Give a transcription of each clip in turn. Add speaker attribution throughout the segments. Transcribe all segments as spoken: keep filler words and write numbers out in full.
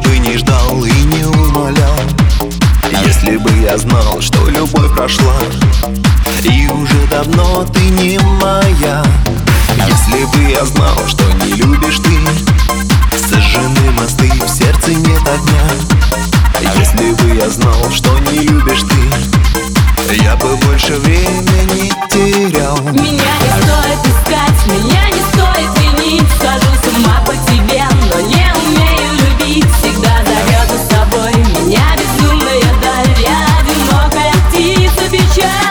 Speaker 1: бы не ждал и не умолял, если бы я знал, что любовь прошла и уже давно ты не моя. Если бы я знал, что не любишь ты, сожжены мосты, в сердце нет огня. Если бы я знал, что не любишь ты, я бы больше времени терял.
Speaker 2: Меня не стоит искать, меня не стоит винить. Схожу с ума по тебе, но не умею любить. Всегда зовет за собой меня безумная даль. Я одинокая птица печали.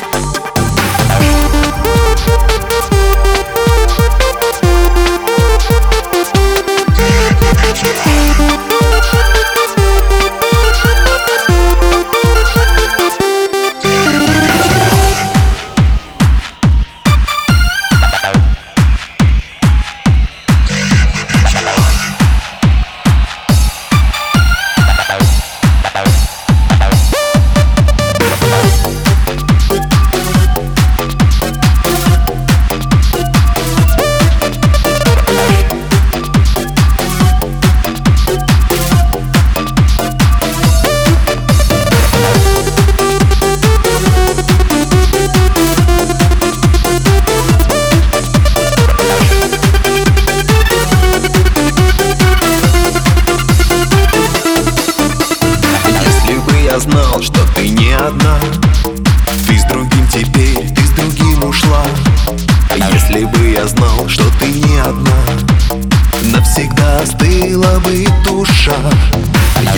Speaker 1: Я знал, что ты не одна, ты с другим теперь, ты с другим ушла. Если бы я знал, что ты не одна, навсегда остыла бы душа.